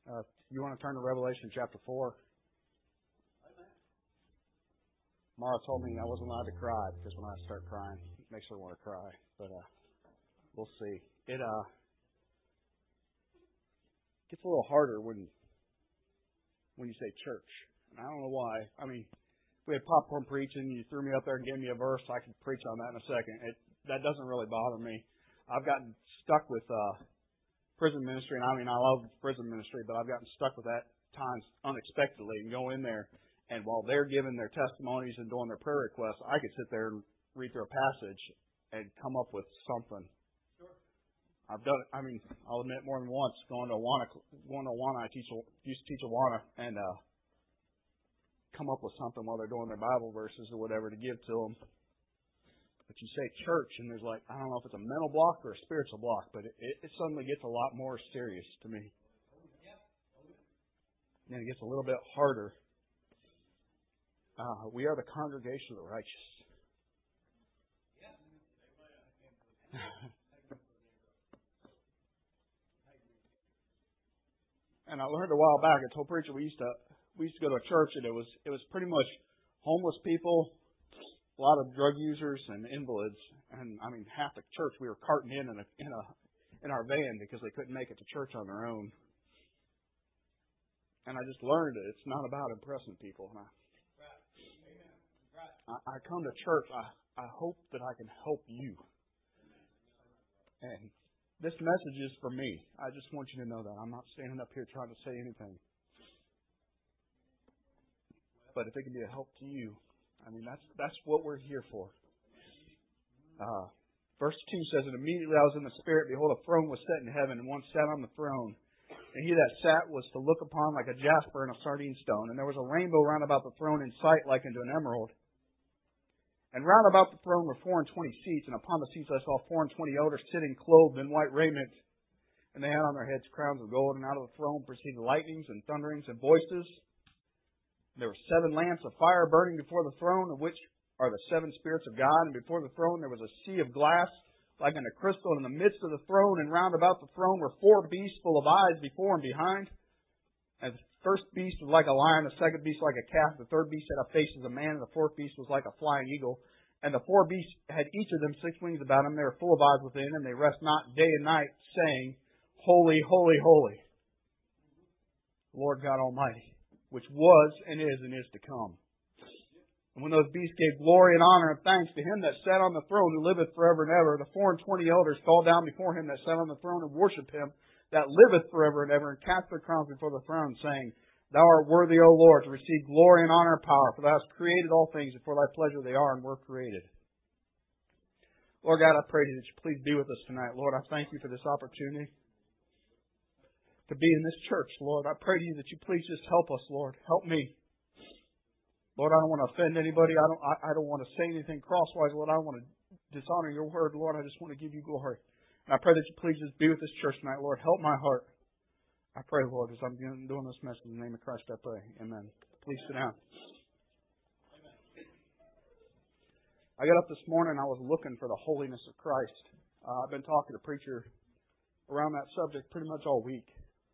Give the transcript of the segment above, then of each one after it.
You want to turn to Revelation chapter 4? Mara told me I wasn't allowed to cry because when I start crying, it makes her want to cry. But we'll see. It gets a little harder when you say church. And I don't know why. I mean, we had popcorn preaching. You threw me up there and gave me a verse. I could preach on that in a second. That doesn't really bother me. I've gotten stuck with prison ministry, and I mean, I love prison ministry, but I've gotten stuck with that times unexpectedly and go in there, and while they're giving their testimonies and doing their prayer requests, I could sit there and read through a passage and come up with something. Sure. I've done it. I mean, I'll admit more than once going to Awana. I used to teach Awana, and come up with something while they're doing their Bible verses or whatever to give to them. But you say church, and there's like, I don't know if it's a mental block or a spiritual block, but it suddenly gets a lot more serious to me. And it gets a little bit harder. We are the congregation of the righteous. And I learned a while back, I told preacher we used to go to a church, and it was pretty much homeless people, a lot of drug users and invalids, and I mean half the church we were carting in our van because they couldn't make it to church on their own. And I just learned that it's not about impressing people. And I come to church. I hope that I can help you. And this message is for me. I just want you to know that I'm not standing up here trying to say anything. But if it can be a help to you, I mean, that's what we're here for. Verse 2 says, and immediately I was in the Spirit, behold, a throne was set in heaven, and one sat on the throne. And he that sat was to look upon like a jasper and a sardine stone. And there was a rainbow round about the throne in sight like unto an emerald. And round about the throne were 24 seats, and upon the seats I saw 24 elders sitting clothed in white raiment. And they had on their heads crowns of gold, and out of the throne proceeded lightnings and thunderings and voices. There were 7 lamps of fire burning before the throne, of which are the 7 spirits of God. And before the throne there was a sea of glass, like unto crystal. And in the midst of the throne and round about the throne were 4 beasts full of eyes before and behind. And the first beast was like a lion, the second beast like a calf, the third beast had a face as a man, and the fourth beast was like a flying eagle. And the 4 beasts had each of them 6 wings about them. They were full of eyes within, and they rest not day and night, saying, Holy, holy, holy, Lord God Almighty, which was and is to come. And when those beasts gave glory and honor and thanks to Him that sat on the throne, who liveth forever and ever, the 24 elders fell down before Him that sat on the throne and worshipped Him that liveth forever and ever, and cast their crowns before the throne, saying, Thou art worthy, O Lord, to receive glory and honor and power, for Thou hast created all things, and for Thy pleasure they are and were created. Lord God, I pray that you please be with us tonight. Lord, I thank you for this opportunity to be in this church, Lord. I pray to you that you please just help us, Lord. Help me. Lord, I don't want to offend anybody. I don't want to say anything crosswise, Lord. I don't want to dishonor your word, Lord. I just want to give you glory. And I pray that you please just be with this church tonight, Lord. Help my heart. I pray, Lord, as I'm doing this message in the name of Christ, I pray. Amen. Please sit down. I got up this morning, I was looking for the holiness of Christ. I've been talking to a preacher around that subject pretty much all week.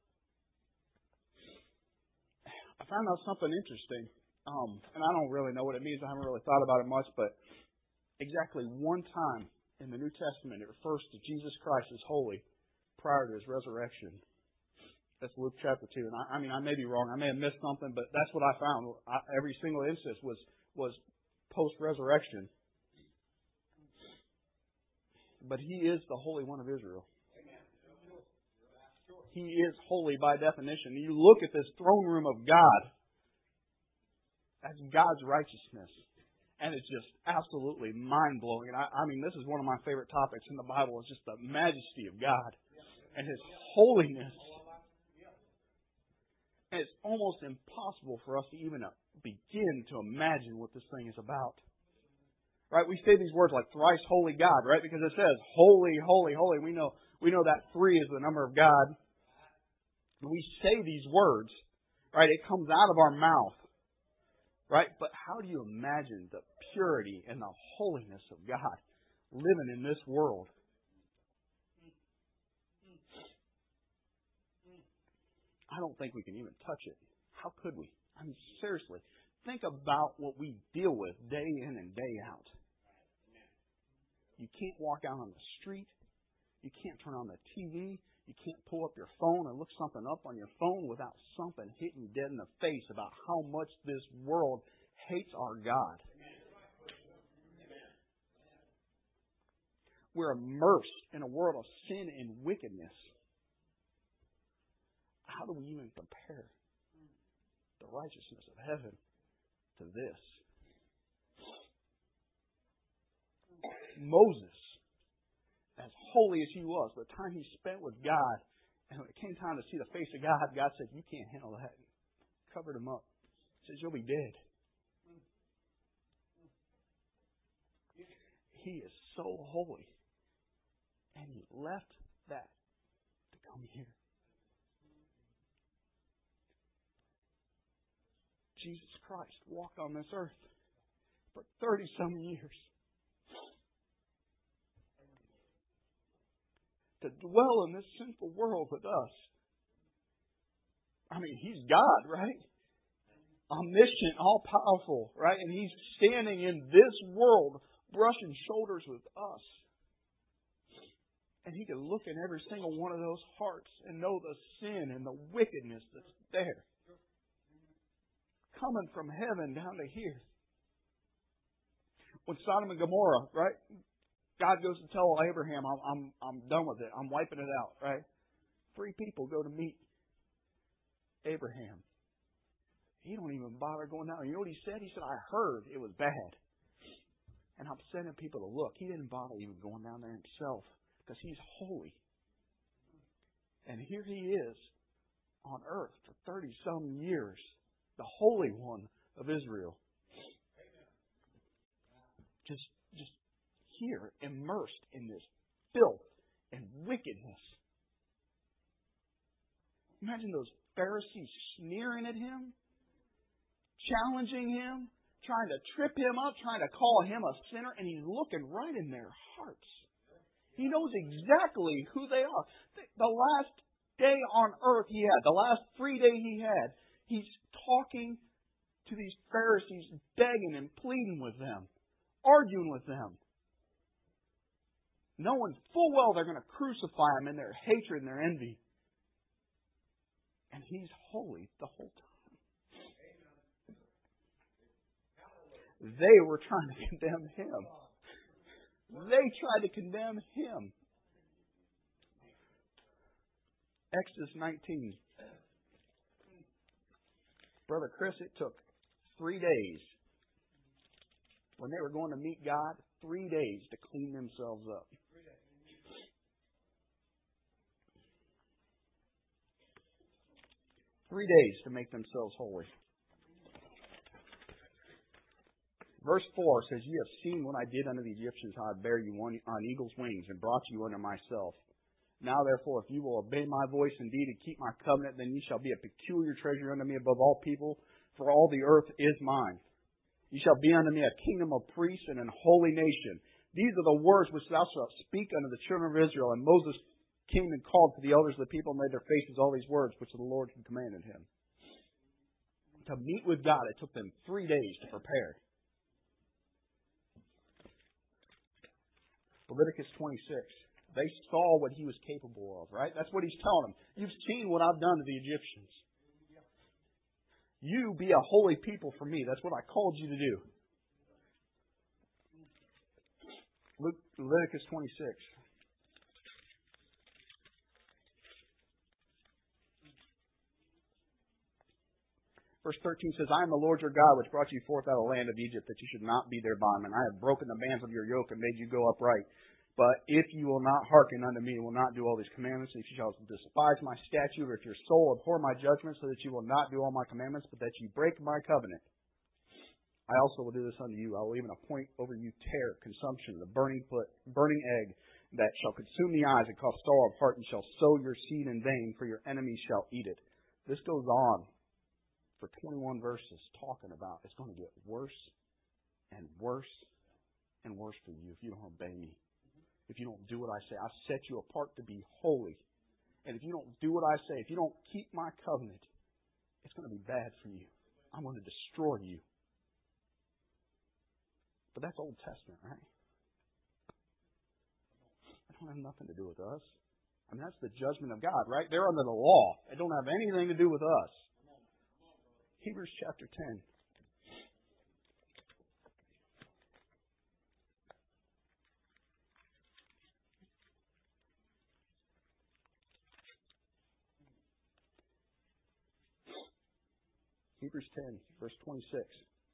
I found out something interesting, and I don't really know what it means. I haven't really thought about it much, but exactly one time in the New Testament it refers to Jesus Christ as holy prior to His resurrection. That's Luke chapter 2. And I mean, I may be wrong. I may have missed something, but that's what I found. Every single instance was post-resurrection. But He is the Holy One of Israel. He is holy by definition. You look at this throne room of God, that's God's righteousness. And it's just absolutely mind-blowing. And I mean, this is one of my favorite topics in the Bible, is just the majesty of God and His holiness. And it's almost impossible for us to even begin to imagine what this thing is about. Right? We say these words like thrice holy God, right? Because it says holy, holy, holy. We know that 3 is the number of God. We say these words, right? It comes out of our mouth, right? But how do you imagine the purity and the holiness of God living in this world? I don't think we can even touch it. How could we? I mean, seriously, think about what we deal with day in and day out. You can't walk out on the street. You can't turn on the TV. You can't pull up your phone and look something up on your phone without something hitting you dead in the face about how much this world hates our God. We're immersed in a world of sin and wickedness. How do we even compare the righteousness of heaven to this? Moses, as holy as he was, the time he spent with God, and when it came time to see the face of God, God said, you can't handle that. Covered him up. He says, you'll be dead. He is so holy. And he left that to come here. Jesus Christ walked on this earth for 30-some years to dwell in this sinful world with us. I mean, He's God, right? Omniscient, all-powerful, right? And He's standing in this world, brushing shoulders with us. And He can look in every single one of those hearts and know the sin and the wickedness that's there. Coming from heaven down to here. When Sodom and Gomorrah, right? God goes to tell Abraham, I'm done with it. I'm wiping it out, right? 3 people go to meet Abraham. He don't even bother going down. You know what he said? He said, I heard it was bad. And I'm sending people to look. He didn't bother even going down there himself because He's holy. And here He is on earth for 30-some years. The Holy One of Israel. Just here, immersed in this filth and wickedness. Imagine those Pharisees sneering at Him, challenging Him, trying to trip Him up, trying to call Him a sinner, and He's looking right in their hearts. He knows exactly who they are. The last day on earth He had, the last 3 days He had, He's talking to these Pharisees, begging and pleading with them, arguing with them, knowing full well they're going to crucify Him in their hatred and their envy. And He's holy the whole time. They were trying to condemn Him. They tried to condemn Him. Exodus 19. Brother Chris, it took 3 days when they were going to meet God, 3 days to clean themselves up. 3 days to make themselves holy. Verse 4 says, "You have seen what I did unto the Egyptians, how I bare you on eagle's wings and brought you unto myself. Now, therefore, if you will obey my voice indeed and keep my covenant, then you shall be a peculiar treasure unto me above all people, for all the earth is mine. You shall be unto me a kingdom of priests and an holy nation. These are the words which thou shalt speak unto the children of Israel." And Moses came and called to the elders of the people and made their faces all these words which the Lord had commanded him. To meet with God, it took them 3 days to prepare. Leviticus 26. They saw what He was capable of, right? That's what He's telling them. You've seen what I've done to the Egyptians. You be a holy people for me. That's what I called you to do. Leviticus 26. Verse 13 says, "I am the Lord your God, which brought you forth out of the land of Egypt, that you should not be their bondmen. I have broken the bands of your yoke and made you go upright. But if you will not hearken unto me and will not do all these commandments, if you shall despise my statute, or if your soul abhor my judgment, so that you will not do all my commandments, but that you break my covenant, I also will do this unto you. I will even appoint over you terror, consumption, the burning egg, that shall consume the eyes and cause sorrow of heart, and shall sow your seed in vain, for your enemies shall eat it." This goes on for 21 verses, talking about it's going to get worse and worse and worse for you if you don't obey me. If you don't do what I say. I've set you apart to be holy. And if you don't do what I say, if you don't keep my covenant, it's going to be bad for you. I'm going to destroy you. But that's Old Testament, right? That don't have nothing to do with us. I mean, that's the judgment of God, right? They're under the law. It don't have anything to do with us. Hebrews chapter 10. Hebrews 10, verse 26.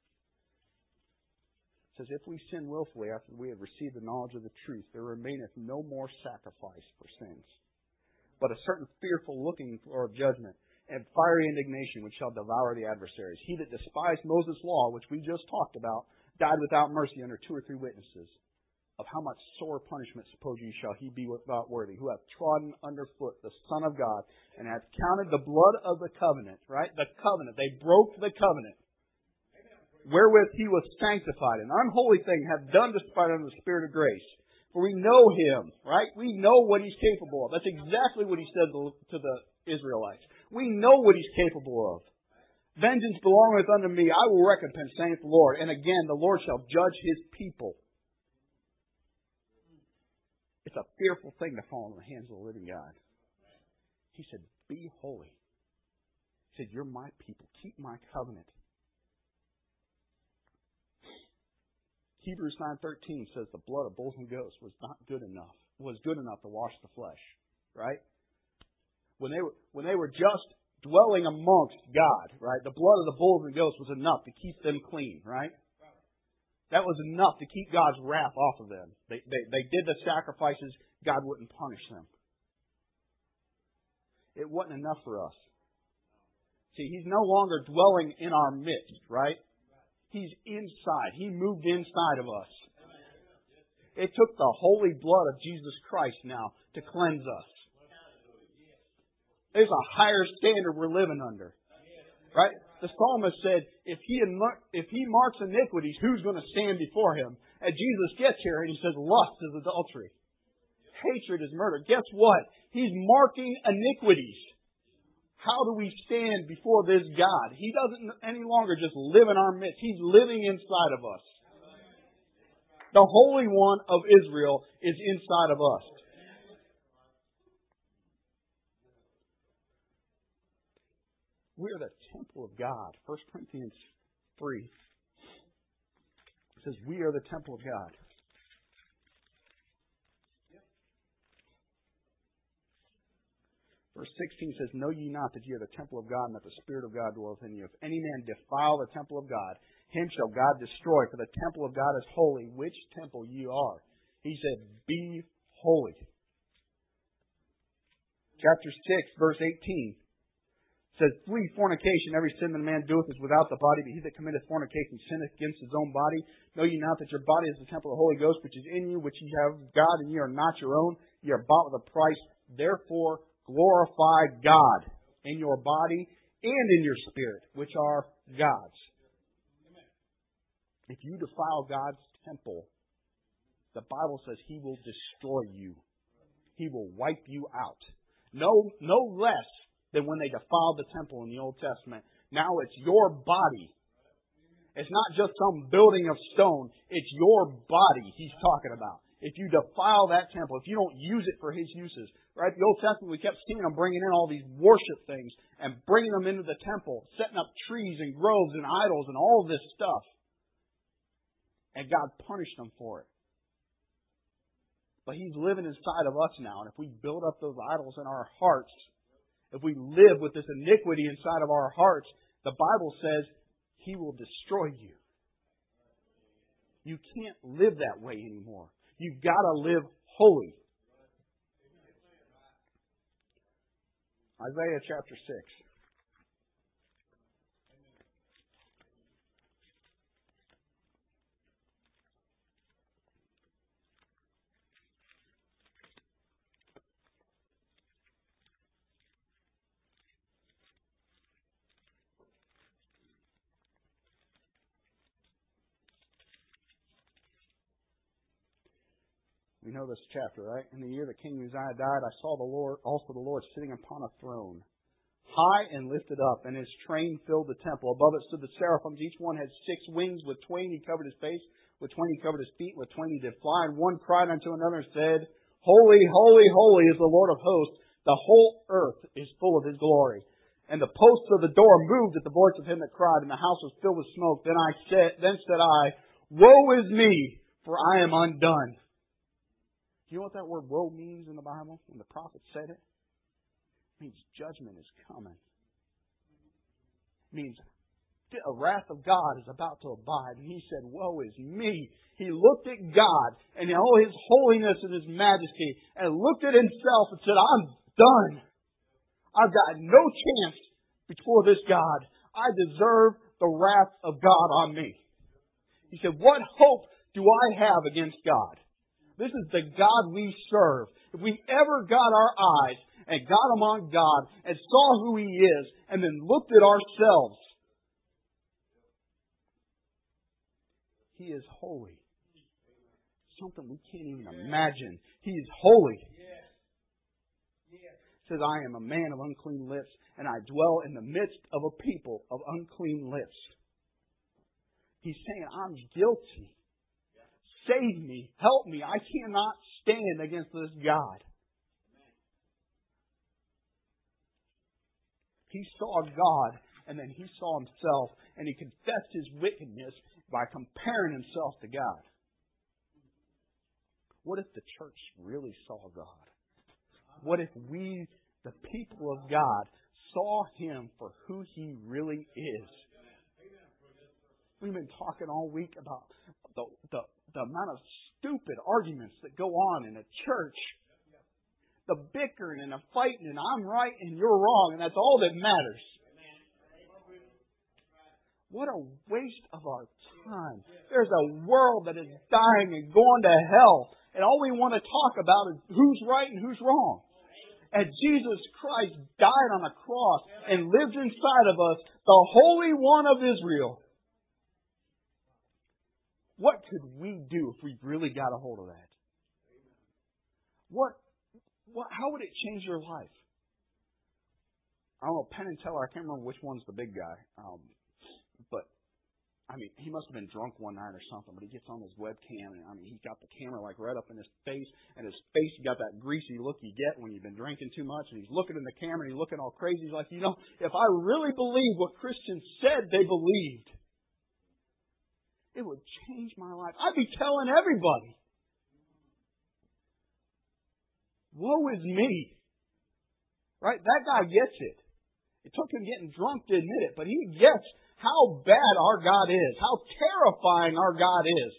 It says, if we sin willfully after we have received the knowledge of the truth, there remaineth no more sacrifice for sins, but a certain fearful looking for of judgment, and fiery indignation which shall devour the adversaries. He that despised Moses' law, which we just talked about, died without mercy under 2 or 3 witnesses. Of how much sore punishment, suppose ye, shall he be without worthy, who hath trodden underfoot the Son of God, and hath counted the blood of the covenant, right? The covenant. They broke the covenant, wherewith he was sanctified. An unholy thing hath done despite unto the Spirit of grace. For we know him, right? We know what he's capable of. That's exactly what he said to the Israelites. We know what he's capable of. Vengeance belongeth unto me. I will recompense, saith the Lord. And again, the Lord shall judge his people. It's a fearful thing to fall in the hands of the living God. He said, be holy. He said, you're my people. Keep my covenant. Hebrews 9:13 says the blood of bulls and goats was good enough to wash the flesh. Right? When they were just dwelling amongst God, right? The blood of the bulls and goats was enough to keep them clean, right? That was enough to keep God's wrath off of them. They did the sacrifices, God wouldn't punish them. It wasn't enough for us. See, He's no longer dwelling in our midst, right? He's inside. He moved inside of us. It took the holy blood of Jesus Christ now to cleanse us. There's a higher standard we're living under. Right? The psalmist said, if he marks iniquities, who's going to stand before him? And Jesus gets here and he says, lust is adultery. Hatred is murder. Guess what? He's marking iniquities. How do we stand before this God? He doesn't any longer just live in our midst. He's living inside of us. The Holy One of Israel is inside of us. We are the temple of God. 1 Corinthians 3 says we are the temple of God. Verse 16 says, know ye not that ye are the temple of God, and that the Spirit of God dwelleth in you. If any man defile the temple of God, him shall God destroy. For the temple of God is holy, which temple ye are. He said, be holy. Chapter 6, verse 18 says, flee fornication. Every sin that a man doeth is without the body, but he that committeth fornication sinneth against his own body. Know ye not that your body is the temple of the Holy Ghost, which is in you, which ye have of God, and ye are not your own. Ye are bought with a price. Therefore, glorify God in your body and in your spirit, which are God's. If you defile God's temple, the Bible says He will destroy you. He will wipe you out. No less than when they defiled the temple in the Old Testament. Now it's your body. It's not just some building of stone. It's your body He's talking about. If you defile that temple, if you don't use it for His uses, right? The Old Testament, we kept seeing them bringing in all these worship things and bringing them into the temple, setting up trees and groves and idols and all of this stuff. And God punished them for it. But He's living inside of us now. And if we build up those idols in our hearts, if we live with this iniquity inside of our hearts, the Bible says He will destroy you. You can't live that way anymore. You've got to live holy. Isaiah chapter 6. We know this chapter, right? In the year that King Uzziah died, I saw the Lord sitting upon a throne, high and lifted up, and His train filled the temple. Above it stood the seraphims. Each one had 6 wings. With 20 He covered His face. With 20 He covered His feet. With 20 He did fly. And one cried unto another and said, Holy, holy, holy is the Lord of hosts. The whole earth is full of His glory. And the posts of the door moved at the voice of him that cried, and the house was filled with smoke. Then said I, Woe is me, for I am undone. Do you know what that word woe means in the Bible when the prophet said it? It means judgment is coming. It means a wrath of God is about to abide. And he said, Woe is me. He looked at God and all His holiness and His majesty and looked at Himself and said, I'm done. I've got no chance before this God. I deserve the wrath of God on me. He said, what hope do I have against God? This is the God we serve. If we ever got our eyes and got them on God and saw who He is and then looked at ourselves, He is holy. Something we can't even imagine. He is holy. He says, I am a man of unclean lips, and I dwell in the midst of a people of unclean lips. He's saying, I'm guilty. Save me. Help me. I cannot stand against this God. He saw God, and then he saw himself, and he confessed his wickedness by comparing himself to God. What if the church really saw God? What if we, the people of God, saw Him for who He really is? We've been talking all week about the amount of stupid arguments that go on in a church. The bickering and the fighting and I'm right and you're wrong and that's all that matters. What a waste of our time. There's a world that is dying and going to hell. And all we want to talk about is who's right and who's wrong. And Jesus Christ died on a cross and lived inside of us, the Holy One of Israel. What could we do if we really got a hold of that? How would it change your life? I don't know, Penn and Teller, I can't remember which one's the big guy. But, he must have been drunk one night or something, but he gets on his webcam and, he's got the camera like right up in his face, and his face, you got that greasy look you get when you've been drinking too much, and he's looking in the camera and he's looking all crazy. He's like, if I really believed what Christians said they believed, it would change my life. I'd be telling everybody, woe is me. Right? That guy gets it. It took him getting drunk to admit it, but he gets how bad our God is, how terrifying our God is.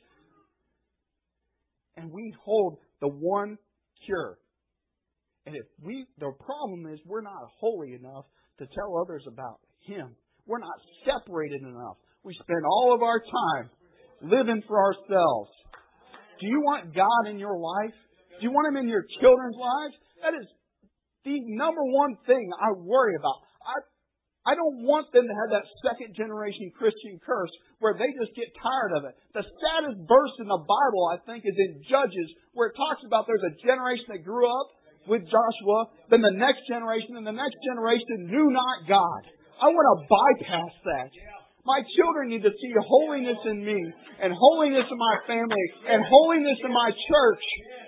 And we hold the one cure. And the problem is we're not holy enough to tell others about Him. We're not separated enough. We spend all of our time living for ourselves. Do you want God in your life? Do you want Him in your children's lives? That is the number one thing I worry about. I don't want them to have that second generation Christian curse where they just get tired of it. The saddest verse in the Bible, I think, is in Judges, where it talks about there's a generation that grew up with Joshua, then the next generation, and the next generation knew not God. I want to bypass that. My children need to see holiness in me, and holiness in my family, and holiness in my church.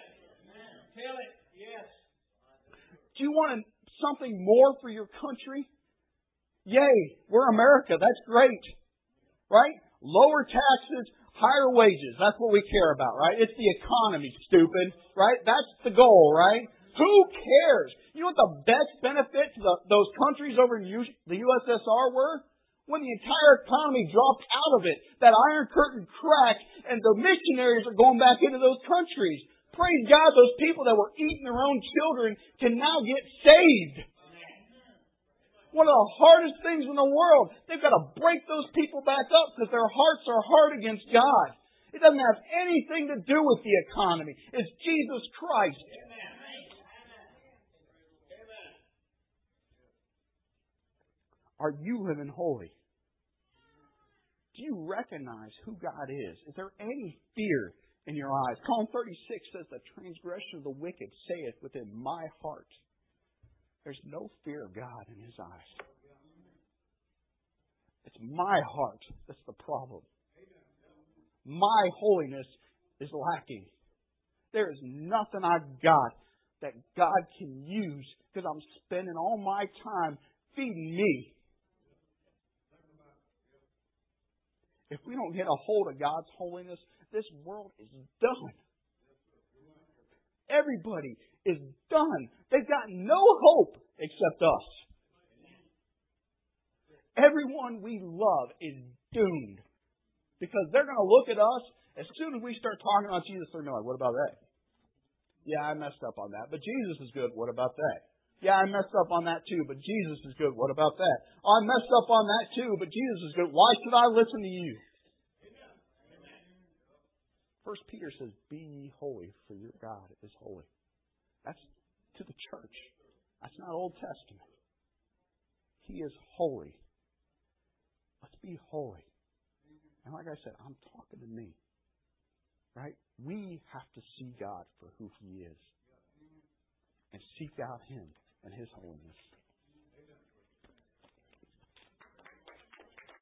Do you want something more for your country? Yay, we're America. That's great. Right? Lower taxes, higher wages. That's what we care about, right? It's the economy, stupid. Right? That's the goal, right? Who cares? You know what the best benefit to those countries over in the USSR were? When the entire economy dropped out of it. That Iron Curtain cracked and the missionaries are going back into those countries. Praise God, those people that were eating their own children can now get saved. One of the hardest things in the world. They've got to break those people back up because their hearts are hard against God. It doesn't have anything to do with the economy. It's Jesus Christ. Are you living holy? Do you recognize who God is? Is there any fear in your eyes. Psalm 36 says, the transgression of the wicked saith within my heart. There's no fear of God in His eyes. It's my heart that's the problem. My holiness is lacking. There is nothing I've got that God can use because I'm spending all my time feeding me. If we don't get a hold of God's holiness, this world is done. Everybody is done. They've got no hope except us. Everyone we love is doomed. Because they're going to look at us, as soon as we start talking about Jesus, they're going to be like, what about that? Yeah, I messed up on that, but Jesus is good. What about that? Yeah, I messed up on that too, but Jesus is good. What about that? Oh, I messed up on that too, but Jesus is good. Why should I listen to you? First Peter says, be ye holy, for your God is holy. That's to the church. That's not Old Testament. He is holy. Let's be holy. And like I said, I'm talking to me. Right? We have to see God for who He is. And seek out Him and His holiness.